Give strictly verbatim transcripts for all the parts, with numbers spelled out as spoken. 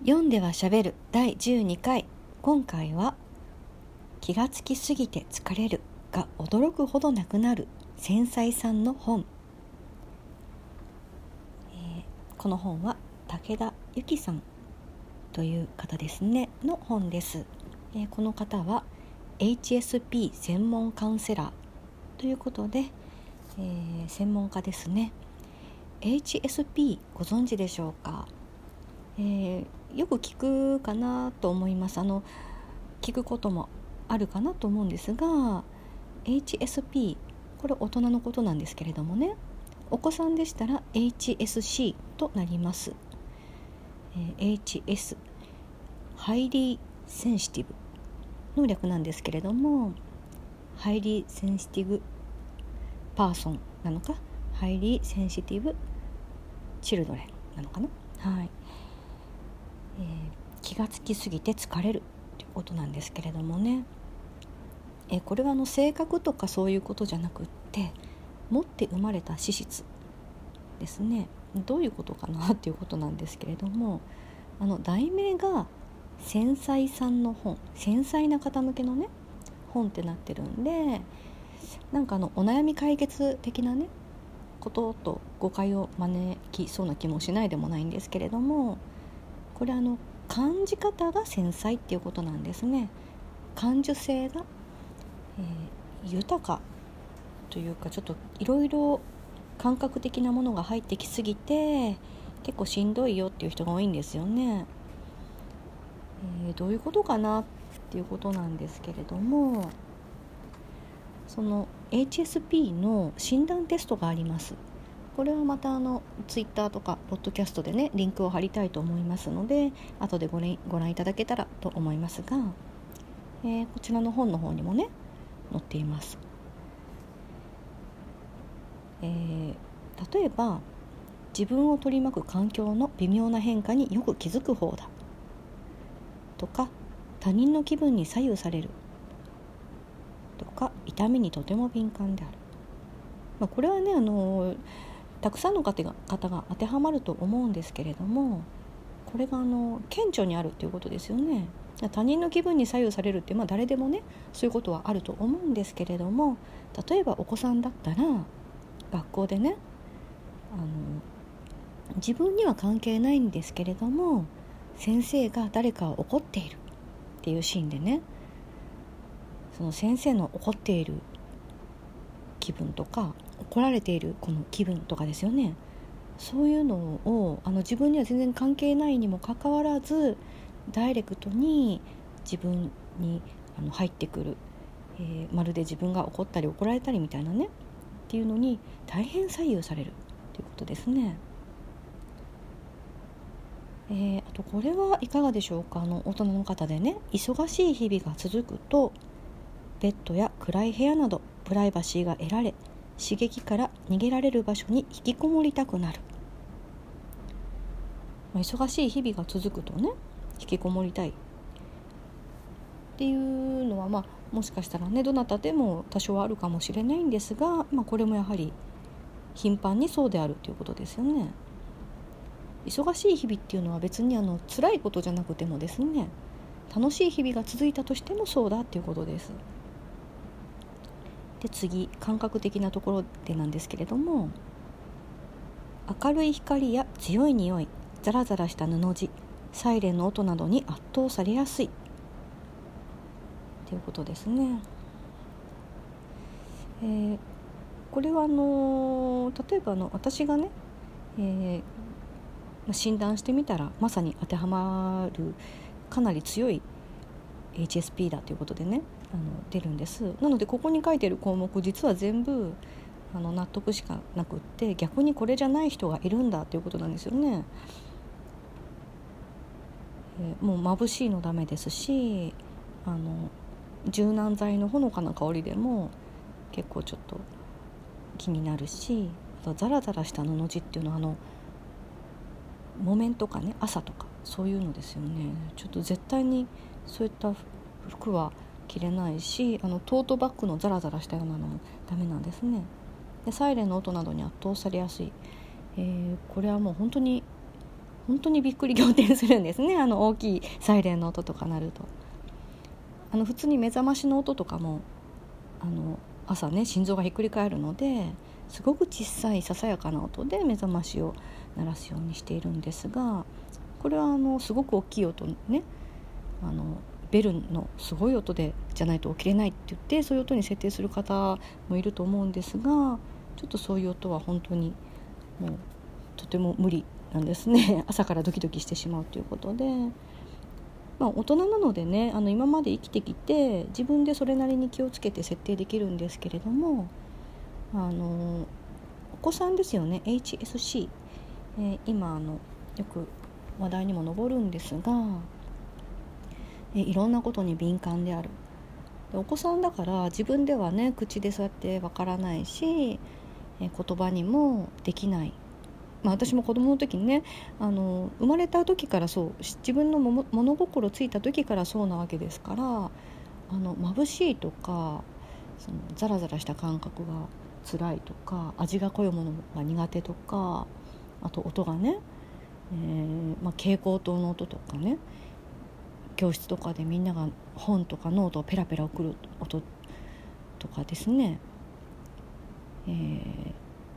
読んではしゃべるだいじゅうにかい。今回は気がつきすぎて疲れるが驚くほどなくなる繊細さんの本、えー、この本は武田由紀さんという方ですねの本です。えー、この方は エイチエスピー 専門カウンセラーということで、えー、専門家ですね。 エイチエスピー ご存知でしょうか。えー、よく聞くかなと思います。あの聞くこともあるかなと思うんですが、 エイチエスピー これ大人のことなんですけれどもね、お子さんでしたら エイチエスシー となります。えー、エイチエス ハイリーセンシティブの略なんですけれども、ハイリーセンシティブパーソンなのか、ハイリーセンシティブチルドレンなのかな。はい、えー、気がつきすぎて疲れるということなんですけれどもね、えー、これはあの性格とかそういうことじゃなくって、持って生まれた資質ですね。どういうことかなっていうことなんですけれども、あの題名が繊細さんの本、繊細な方向けのね本ってなってるんで、なんかあのお悩み解決的なねことと誤解を招きそうな気もしないでもないんですけれども、これあの感じ方が繊細っていうことなんですね。感受性が、えー、豊かというか、ちょっといろいろ感覚的なものが入ってきすぎて結構しんどいよっていう人が多いんですよね。えー、どういうことかなっていうことなんですけれども、その エイチエスピー の診断テストがあります。これはまたあのツイッターとかポッドキャストでねリンクを貼りたいと思いますので、後でご覧、ご覧いただけたらと思いますが、えー、こちらの本の方にもね載っています。えー、例えば自分を取り巻く環境の微妙な変化によく気づく方だとか、他人の気分に左右されるとか、痛みにとても敏感である。まあ、これはねあのたくさんの方が、方が当てはまると思うんですけれども、これがあの顕著にあるということですよね。他人の気分に左右されるって、まあ、誰でもねそういうことはあると思うんですけれども、例えばお子さんだったら学校でね、あの自分には関係ないんですけれども先生が誰かを怒っているっていうシーンでね、その先生の怒っている気分とか怒られているこの気分とかですよね。そういうのをあの自分には全然関係ないにもかかわらずダイレクトに自分にあの入ってくる、えー、まるで自分が怒ったり怒られたりみたいなねっていうのに大変左右されるということですね。えー、あとこれはいかがでしょうか。あの大人の方でね、忙しい日々が続くとベッドや暗い部屋などプライバシーが得られ、刺激から逃げられる場所に引きこもりたくなる。まあ、忙しい日々が続くとね引きこもりたいっていうのは、まあ、もしかしたらねどなたでも多少あるかもしれないんですが、まあ、これもやはり頻繁にそうであるということですよね。忙しい日々っていうのは別にあの辛いことじゃなくてもですね、楽しい日々が続いたとしてもそうだっていうことです。で次、感覚的なところでなんですけれども、明るい光や強い匂い、ザラザラした布地、サイレンの音などに圧倒されやすいということですね。えー、これはあのー、例えばあの私がね、えー、診断してみたらまさに当てはまるかなり強い エイチエスピー だということでねあの出るんです。なのでここに書いている項目実は全部あの納得しかなくって、逆にこれじゃない人がいるんだということなんですよね。えー、もう眩しいのダメですし、あの柔軟剤のほのかな香りでも結構ちょっと気になるし、ザラザラした布地っていうのはあの木綿とかね朝とかそういうのですよね。ちょっと絶対にそういった服は着れないし、あのトートバッグのザラザラしたようなのもダメなんですね。でサイレンの音などに圧倒されやすい、えー、これはもう本当に本当にびっくり仰天するんですね。あの大きいサイレンの音とか鳴ると、あの普通に目覚ましの音とかもあの朝ね心臓がひっくり返るのですごく小さいささやかな音で目覚ましを鳴らすようにしているんですが、これはあのすごく大きい音ね、あのベルのすごい音でじゃないと起きれないって言ってそういう音に設定する方もいると思うんですが、ちょっとそういう音は本当にもうとても無理なんですね。朝からドキドキしてしまうということで、まあ、大人なのでね、あの今まで生きてきて自分でそれなりに気をつけて設定できるんですけれども、あのお子さんですよね、 エイチエスシー、えー、今あのよく話題にも上るんですが、えー、いろんなことに敏感である。でお子さんだから自分ではね口でそうやってわからないし、えー、言葉にもできない。まあ、私も子供の時にね、あの生まれた時からそう、自分のも物心ついた時からそうなわけですから、あの眩しいとかそのザラザラした感覚が辛いとか、味が濃いものが苦手とか、あと音がね、えーまあ、蛍光灯の音とかね、教室とかでみんなが本とかノートをペラペラ送る音とかですね、えー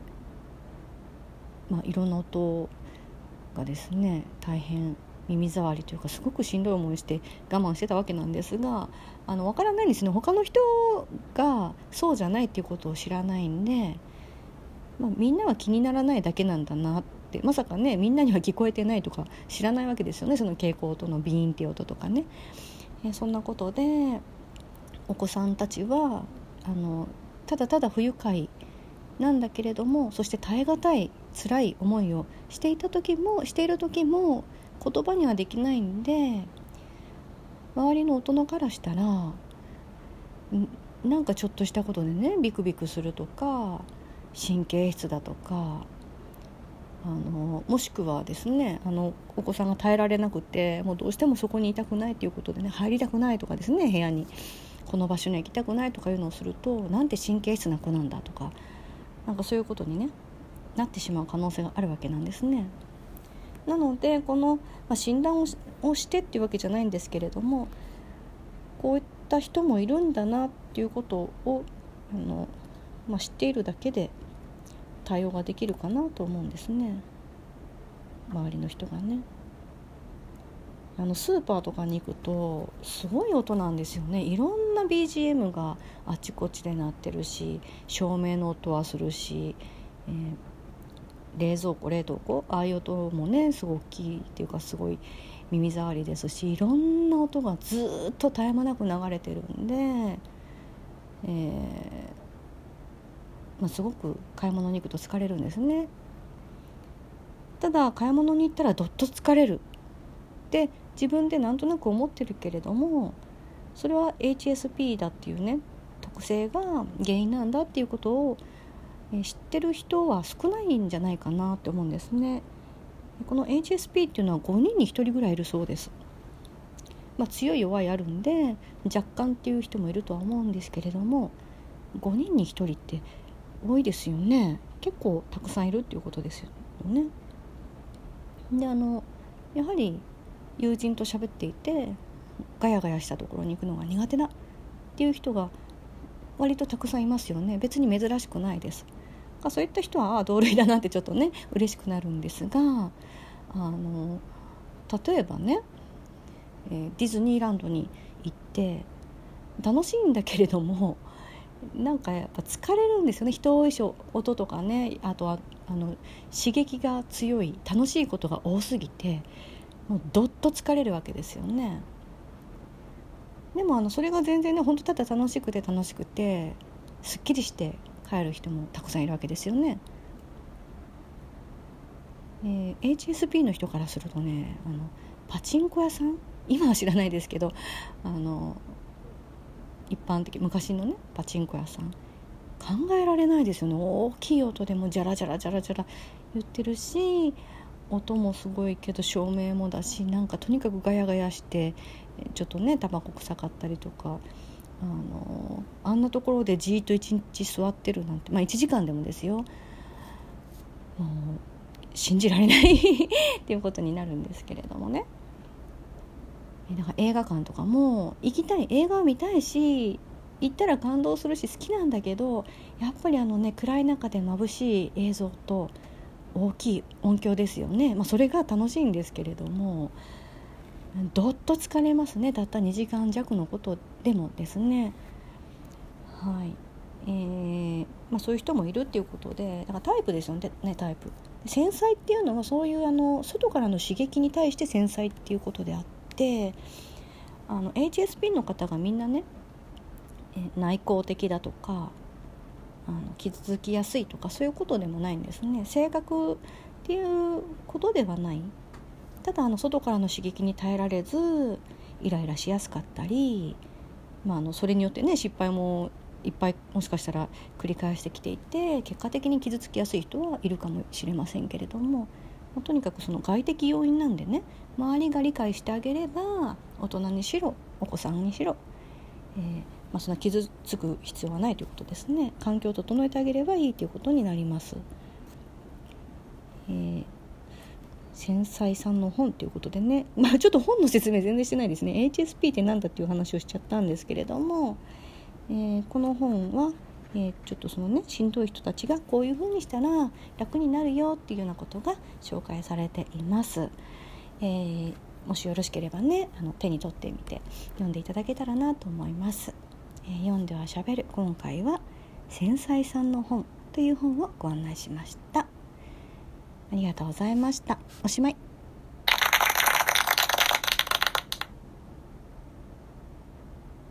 まあ、いろんな音がですね大変耳障りというかすごくしんどい思いして我慢してたわけなんですが、あの分からないんですね。他の人がそうじゃないっていうことを知らないんで、まあ、みんなは気にならないだけなんだなって、まさかねみんなには聞こえてないとか知らないわけですよね。その蛍光灯のビーンっていう音とかね、えそんなことでお子さんたちはあのただただ不愉快なんだけれども、そして耐え難い辛い思いをしていた時もしている時も言葉にはできないんで、周りの大人からしたらなんかちょっとしたことでねビクビクするとか神経質だとか、あのもしくはですね、あのお子さんが耐えられなくてもうどうしてもそこにいたくないということでね、入りたくないとかですね、部屋にこの場所には行きたくないとかいうのをすると、なんて神経質な子なんだとか、なんかそういうことに、ね、なってしまう可能性があるわけなんですね。なのでこの、まあ、診断を し, をしてっていうわけじゃないんですけれども、こういった人もいるんだなっていうことをあの、まあ、知っているだけで対応ができるかなと思うんですね。周りの人がね、あのスーパーとかに行くとすごい音なんですよね。いろんな ビージーエム があちこちで鳴ってるし、照明の音はするし、えー、冷蔵庫冷凍庫ああいう音もねすごい大きいっていうかすごい耳障りですし、いろんな音がずっと絶え間なく流れてるんで、えーまあ、すごく買い物に行くと疲れるんですね。ただ買い物に行ったらどっと疲れるって自分でなんとなく思ってるけれども、それは エイチエスピー だっていうね特性が原因なんだっていうことを知ってる人は少ないんじゃないかなって思うんですね。この エイチエスピー っていうのはごにんにひとりぐらいいるそうです。まあ、強い弱いあるんで若干っていう人もいるとは思うんですけれども、ごにんにひとりって多いですよね。結構たくさんいるっていうことですよね。であのやはり友人と喋っていてガヤガヤしたところに行くのが苦手だっていう人が割とたくさんいますよね。別に珍しくないです。そういった人は同類だなってちょっとね嬉しくなるんですが、あの例えばね、えー、ディズニーランドに行って楽しいんだけれども、なんかやっぱ疲れるんですよね。人多いし音とかね、あとはあの刺激が強い楽しいことが多すぎてもうどっと疲れるわけですよね。でもあのそれが全然ね本当ただ楽しくて楽しくてすっきりして帰る人もたくさんいるわけですよね。えー、エイチエスピー の人からするとね、あのパチンコ屋さん、今は知らないですけど、あの一般的昔のねパチンコ屋さん考えられないですよね。大きい音でもジャラジャラジャラジャラ言ってるし、音もすごいけど照明もだし、なんかとにかくガヤガヤしてちょっとねタバコ臭かったりとか、あのあんなところでじーっと一日座ってるなんて、まあいちじかんでもですよ、もう信じられないっていうことになるんですけれどもね。だから映画館とかも行きたい、映画を見たいし、行ったら感動するし好きなんだけど、やっぱりあのね暗い中で眩しい映像と大きい音響ですよね、まあ、それが楽しいんですけれども、どっと疲れますね。たったにじかん弱のことでもですね。はい、えーまあ、そういう人もいるっていうことで、だからタイプですよね、タイプ。繊細っていうのはそういうあの外からの刺激に対して繊細っていうことであって、あの エイチエスピー の方がみんなね、え内向的だとか、あの傷つきやすいとかそういうことでもないんですね。性格っていうことではない。ただあの外からの刺激に耐えられずイライラしやすかったり、まあ、あのそれによってね失敗もいっぱいもしかしたら繰り返してきていて、結果的に傷つきやすい人はいるかもしれませんけれども、とにかくその外的要因なんでね、周りが理解してあげれば、大人にしろお子さんにしろ、えーまあ、そんな傷つく必要はないということですね。環境を整えてあげればいいということになります。えー繊細さんの本ということでね、まあ、ちょっと本の説明全然してないですね。 エイチエスピー って何だっていう話をしちゃったんですけれども、えー、この本は、えー、ちょっとそのねしんどい人たちがこういう風にしたら楽になるよっていうようなことが紹介されています。えー、もしよろしければね、あの手に取ってみて読んでいただけたらなと思います。えー、読んではしゃべる、今回は繊細さんの本という本をご案内しました。ありがとうございました。おしまい。